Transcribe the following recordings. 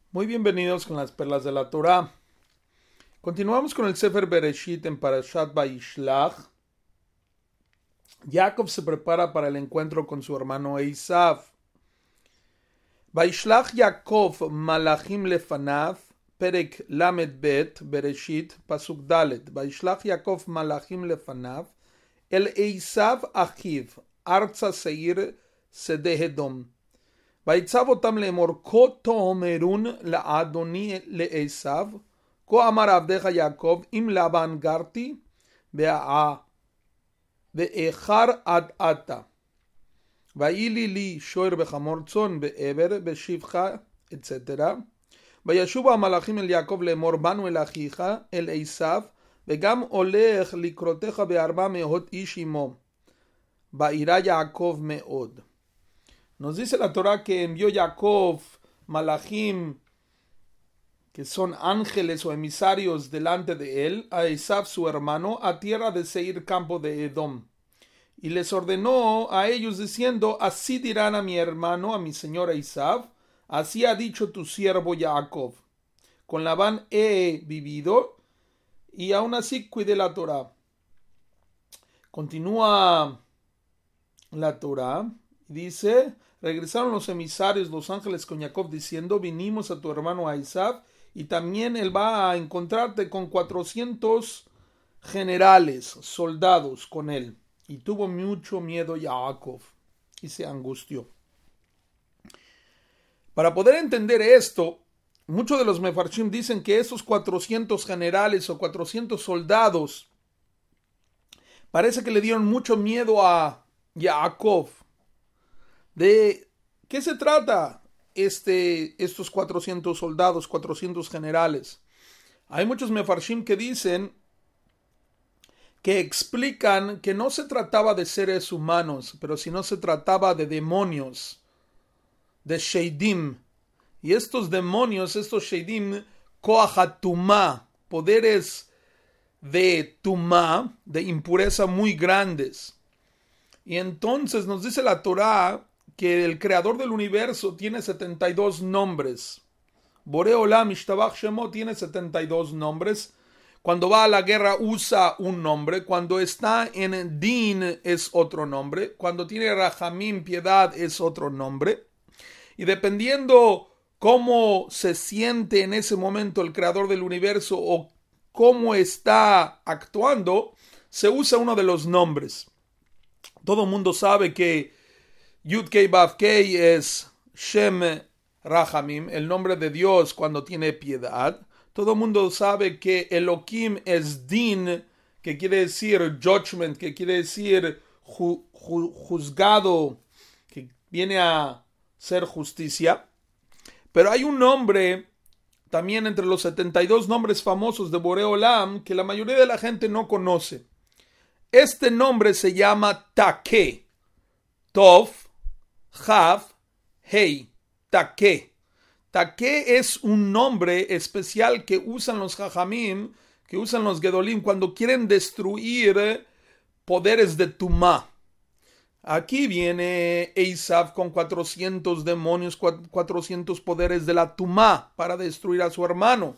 Muy bienvenidos con las perlas de la Torá. Continuamos con el Sefer Bereshit en Parashat Vayishlach. Jacob se prepara para el encuentro con su hermano Esav. Vayishlach Yaakov malachim lefanav, perek lamed bet, Bereshit, pasuk dalet. Vayishlach Yaakov malachim lefanav, el Esav achiv, arza seir sedeh edom. ויצב אותם לאמור, כה תאמרון לאדוני לעשו, כה אמר עבדך יעקב, אם לבן גרתי, ואיחר עד עתה. ויהי לי שוער בחמור צאן בעבר, בשפחה, etc. וישובו המלאכים אל יעקב לאמור, באנו אל אחיך, אל עשו, וגם הולך לקרותך ב400 איש עמו. וירא יעקב מאוד. Nos dice la Torah que envió Jacob malachim, que son ángeles o emisarios delante de él, a Esav su hermano, a tierra de Seir, campo de Edom. Y les ordenó a ellos diciendo, así dirán a mi hermano, a mi señor Esav, así ha dicho tu siervo Jacob. Con Labán he vivido y aún así cuidé la Torah. Continúa la Torah y dice... Regresaron los emisarios, los ángeles con Jacob diciendo, vinimos a tu hermano a Esav y también él va a encontrarte con 400 generales, soldados con él. Y tuvo mucho miedo Jacob y se angustió. Para poder entender esto, muchos de los mefarshim dicen que esos 400 generales o 400 soldados parece que le dieron mucho miedo a Jacob. ¿De qué se trata estos 400 soldados, 400 generales? Hay muchos mefarshim que dicen, que explican que no se trataba de seres humanos, pero sino se trataba de demonios, de sheidim. Y estos demonios, estos sheidim, koach hatumá, poderes de tumá, de impureza muy grandes. Y entonces nos dice la Torah que el creador del universo tiene 72 nombres. Boré Olam Ishtabach Shemo tiene 72 nombres. Cuando va a la guerra usa un nombre. Cuando está en Din es otro nombre. Cuando tiene Rahamim, piedad, es otro nombre. Y dependiendo cómo se siente en ese momento el creador del universo o cómo está actuando, se usa uno de los nombres. Todo el mundo sabe que Yud-Kei Vav-Kei es Shem Rahamim, el nombre de Dios cuando tiene piedad. Todo el mundo sabe que Elohim es Din, que quiere decir judgment, que quiere decir juzgado, que viene a ser justicia. Pero hay un nombre también entre los 72 nombres famosos de Boré Olam que la mayoría de la gente no conoce. Este nombre se llama Takeh. Tov, Jav, Hei, Takeh. Takeh es un nombre especial que usan los Jajamim, que usan los Gedolim cuando quieren destruir poderes de Tumá. Aquí viene Esav con 400 demonios, 400 poderes de la Tumá para destruir a su hermano.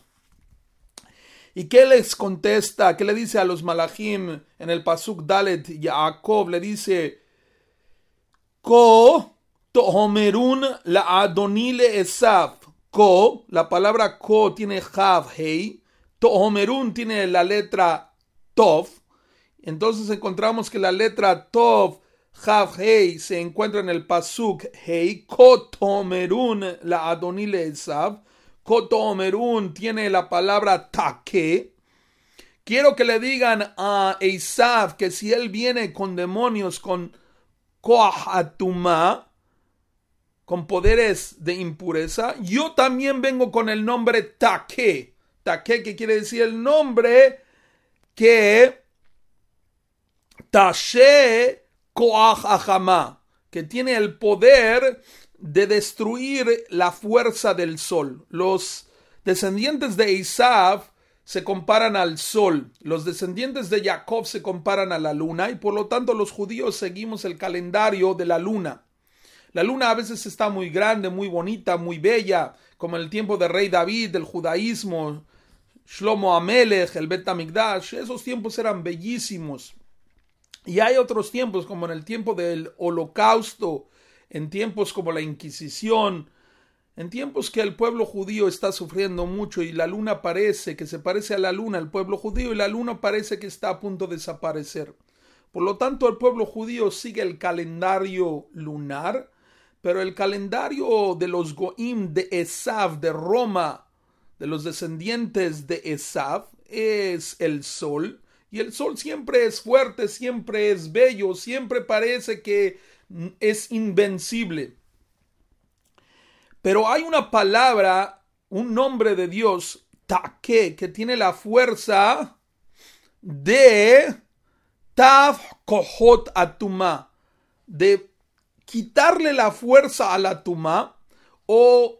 ¿Y qué les contesta? ¿Qué le dice a los malachim en el pasuk Dalet? Jacob le dice, Ko tohomerun la adonile Esav. Ko, la palabra ko tiene jav, hei. Tohomerun tiene la letra tov. Entonces encontramos que la letra tov, jav, hei se encuentra en el pasuk hei. Ko tohomerun la adonile Esav. Koto Omerun tiene la palabra Takeh. Quiero que le digan a Esav que si él viene con demonios, con Koach Hatumá, con poderes de impureza, yo también vengo con el nombre Takeh. Takeh, que quiere decir el nombre que Tashe Koach Ahama, que tiene el poder de destruir la fuerza del sol. Los descendientes de Esav se comparan al sol. Los descendientes de Jacob se comparan a la luna y por lo tanto los judíos seguimos el calendario de la luna. La luna a veces está muy grande, muy bonita, muy bella, como en el tiempo del rey David, del judaísmo, Shlomo Amelech, el Bet HaMikdash. Esos tiempos eran bellísimos. Y hay otros tiempos, como en el tiempo del Holocausto, en tiempos como la Inquisición, en tiempos que el pueblo judío está sufriendo mucho y la luna parece que se parece a la luna, el pueblo judío, y la luna parece que está a punto de desaparecer. Por lo tanto, el pueblo judío sigue el calendario lunar, pero el calendario de los Goim de Esav, de Roma, de los descendientes de Esav, es el sol. Y el sol siempre es fuerte, siempre es bello, siempre parece que es invencible. Pero hay una palabra, un nombre de Dios, Take, que tiene la fuerza de Tav Kohot Atumá, de quitarle la fuerza a la Tumá o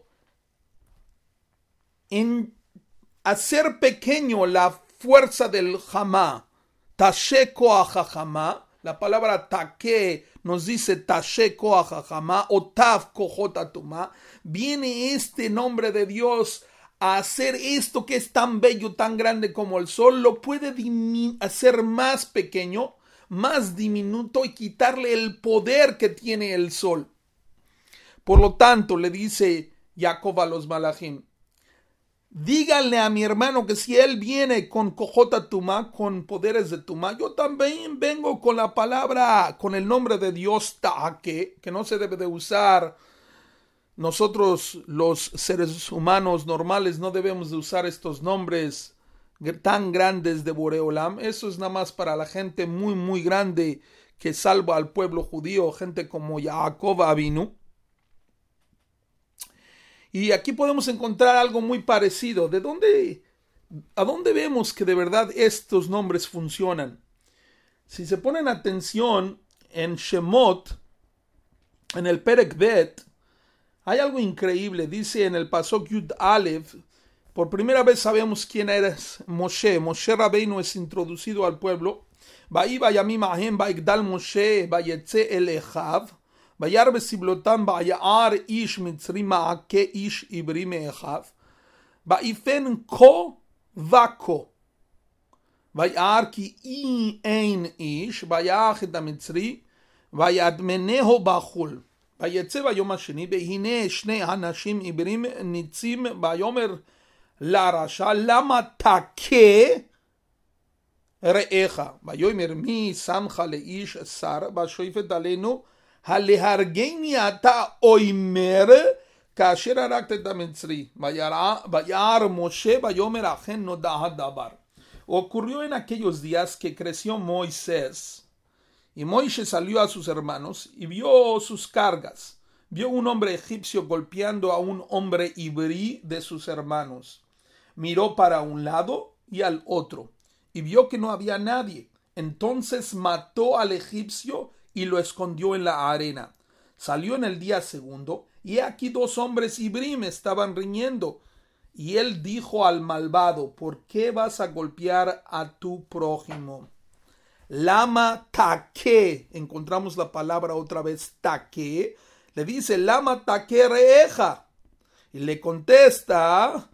en hacer pequeño la fuerza del Hamá. Tashe Koach HaHamá, la palabra Take nos dice Tashe Koach HaHamá o Tav Kohot Atumá. Viene este nombre de Dios a hacer esto que es tan bello, tan grande como el sol, lo puede hacer más pequeño, más diminuto y quitarle el poder que tiene el sol. Por lo tanto, le dice Jacob a los malachim, díganle a mi hermano que si él viene con Kohot Tumá, con poderes de Tumá, yo también vengo con la palabra, con el nombre de Dios Ta'ake, que no se debe de usar. Nosotros los seres humanos normales no debemos de usar estos nombres tan grandes de Boreolam. Eso es nada más para la gente muy muy grande que salva al pueblo judío, gente como Jacob Avinu. Y aquí podemos encontrar algo muy parecido. ¿A dónde vemos que de verdad estos nombres funcionan? Si se ponen atención en Shemot, en el Perek Bet, hay algo increíble. Dice en el Pasuk Yud Aleph, por primera vez sabemos quién era Moshe. Moshe Rabbeinu es introducido al pueblo. Vayi vayamim ahem vaigdal Moshe vayetze el Echav. Vayar besiblotam vayar ish mitzri ma'ake ish ibri me'echav. Vayifen ko vako. Vayar ki ein ish vayach et hamitzri vayadmeneho bachul. ויצא ביום השני, והנה שני אנשים עברים ניצים, ויאמר לרשע, למה תכה רעך? ויאמר מי שמך לאיש שר, ושופט עלינו, הלהרגני אתה אומר, כאשר הרגת את המצרי. וירא Moshe, ויאמר אכן נודע הדבר. Ocurrió en aquellos días que creció Moisés. Y Moisés salió a sus hermanos y vio sus cargas. Vio un hombre egipcio golpeando a un hombre ibrí de sus hermanos. Miró para un lado y al otro y vio que no había nadie. Entonces mató al egipcio y lo escondió en la arena. Salió en el día segundo y aquí dos hombres ibrim estaban riñendo. Y él dijo al malvado, ¿por qué vas a golpear a tu prójimo? Lama take, encontramos la palabra otra vez take, le dice lama take reeja, y le contesta,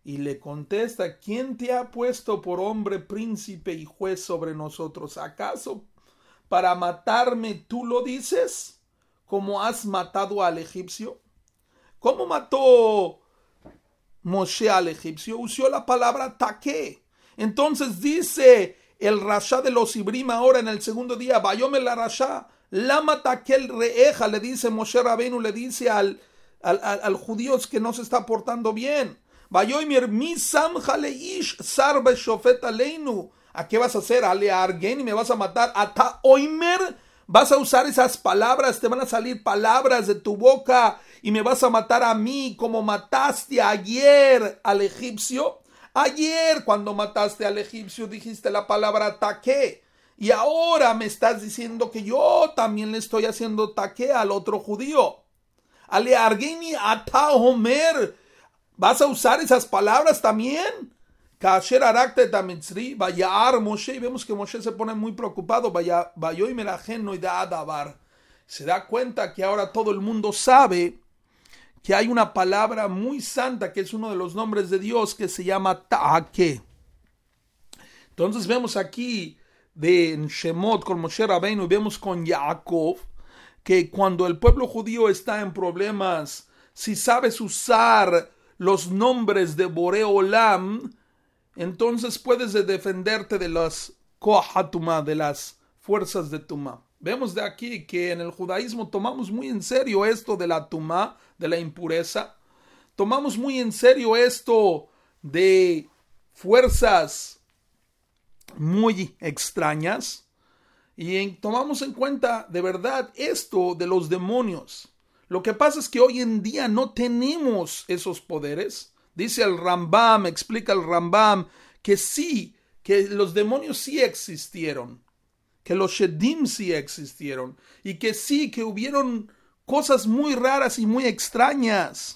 ¿quién te ha puesto por hombre, príncipe y juez sobre nosotros? ¿Acaso para matarme tú lo dices? ¿Cómo has matado al egipcio? ¿Cómo mató Moshe al egipcio? Usó la palabra take. Entonces dice el rasha de los Ibrim ahora en el segundo día, Vayomer la rasha, lama takel reeja, le dice Moshe Rabbeinu, le dice al judío que no se está portando bien. Vayomer mi samcha leish sar beshofet aleinu. ¿A qué vas a hacer? Ale argen y me vas a matar. Ata oimer, vas a usar esas palabras, te van a salir palabras de tu boca y me vas a matar a mí como mataste ayer al egipcio. Ayer cuando mataste al egipcio dijiste la palabra taque y ahora me estás diciendo que yo también le estoy haciendo taque al otro judío. Ale argeni ata homer, ¿vas a usar esas palabras también? Kasher arakte tamitzri, vayar Moshe, y vemos que Moshe se pone muy preocupado, vayoy merajen no da adabar. Se da cuenta que ahora todo el mundo sabe que hay una palabra muy santa que es uno de los nombres de Dios que se llama Ta'ake. Entonces vemos aquí en Shemot con Moshe Rabbeinu y vemos con Jacob que cuando el pueblo judío está en problemas, si sabes usar los nombres de Boré Olam, entonces puedes defenderte de las Kohatumá, de las fuerzas de Tumá. Vemos de aquí que en el judaísmo tomamos muy en serio esto de la Tumá, de la impureza. Tomamos muy en serio esto de fuerzas muy extrañas. Y tomamos en cuenta de verdad esto de los demonios. Lo que pasa es que hoy en día no tenemos esos poderes. Dice el Rambam, explica el Rambam, que sí, que los demonios sí existieron, que los Shedim sí existieron, y que sí, que hubieron cosas muy raras y muy extrañas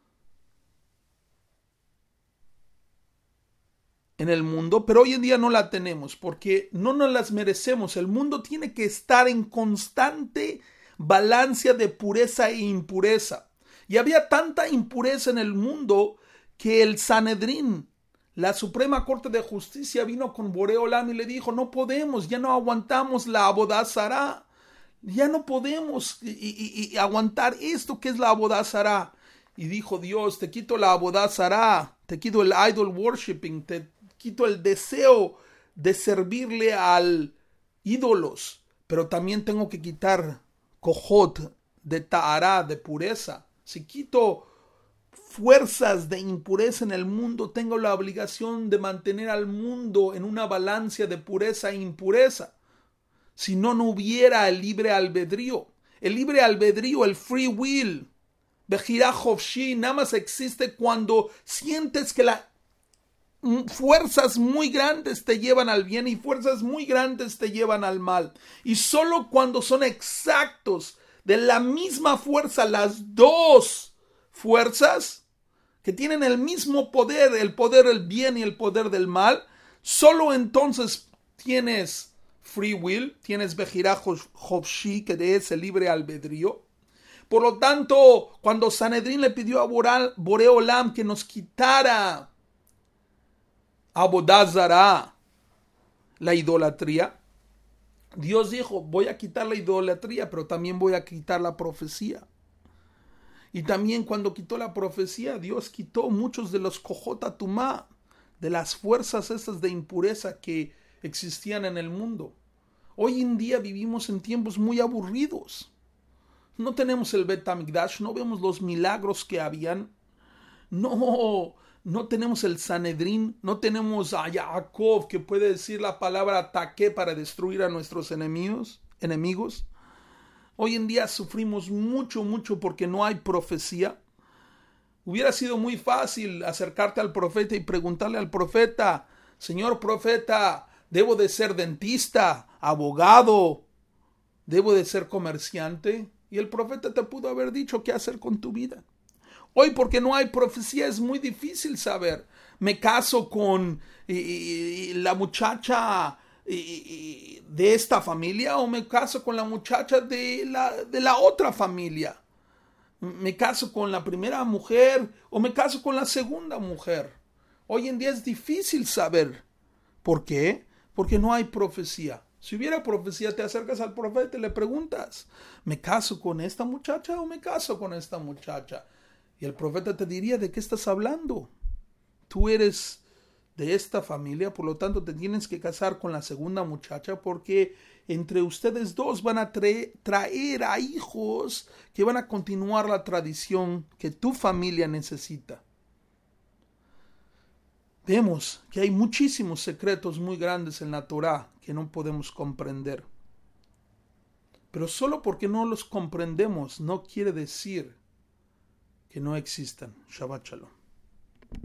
en el mundo, pero hoy en día no la tenemos porque no nos las merecemos. El mundo tiene que estar en constante balanza de pureza e impureza. Y había tanta impureza en el mundo que el Sanedrín, la Suprema Corte de Justicia, vino con Boré Olam y le dijo: no podemos, ya no aguantamos la Abodá Zará, ya no podemos aguantar esto que es la Abodá Zará. Y dijo Dios: te quito la Abodá Zará, te quito el idol worshiping, te quito el deseo de servirle al ídolos, pero también tengo que quitar Kohot de Ta'ará, de pureza. Si quito fuerzas de impureza en el mundo, tengo la obligación de mantener al mundo en una balanza de pureza e impureza. Si no, no hubiera el libre albedrío. El libre albedrío, el free will, Bejirá Hofshi, nada más existe cuando sientes que las fuerzas muy grandes te llevan al bien y fuerzas muy grandes te llevan al mal. Y solo cuando son exactos de la misma fuerza, las dos fuerzas que tienen el mismo poder, el poder del bien y el poder del mal, solo entonces tienes free will, tienes Bejirá Hofshi, que es el libre albedrío. Por lo tanto, cuando Sanedrín le pidió a Boré Olam que nos quitara Abodá Zará, la idolatría, Dios dijo: voy a quitar la idolatría, pero también voy a quitar la profecía. Y también cuando quitó la profecía, Dios quitó muchos de los Kohot Tumá, de las fuerzas esas de impureza que existían en el mundo. Hoy en día vivimos en tiempos muy aburridos. No tenemos el Bet HaMikdash, no vemos los milagros que habían. No tenemos el Sanedrín, no tenemos a Jacob que puede decir la palabra taque para destruir a nuestros enemigos. Hoy en día sufrimos mucho porque no hay profecía. Hubiera sido muy fácil acercarte al profeta y preguntarle al profeta: señor profeta, ¿debo de ser dentista, abogado? ¿Debo de ser comerciante? Y el profeta te pudo haber dicho qué hacer con tu vida. Hoy, porque no hay profecía, es muy difícil saber. ¿Me caso con la muchacha de esta familia o me caso con la muchacha de la otra familia? ¿Me caso con la primera mujer o me caso con la segunda mujer? Hoy en día es difícil saber. ¿Por qué? Porque no hay profecía. Si hubiera profecía, te acercas al profeta y le preguntas: ¿me caso con esta muchacha o me caso con esta muchacha? Y el profeta te diría: ¿de qué estás hablando? Tú eres de esta familia, por lo tanto te tienes que casar con la segunda muchacha, porque entre ustedes dos van a traer a hijos que van a continuar la tradición que tu familia necesita. Vemos que hay muchísimos secretos muy grandes en la Torá que no podemos comprender. Pero solo porque no los comprendemos no quiere decir que no existan. Shabbat Shalom.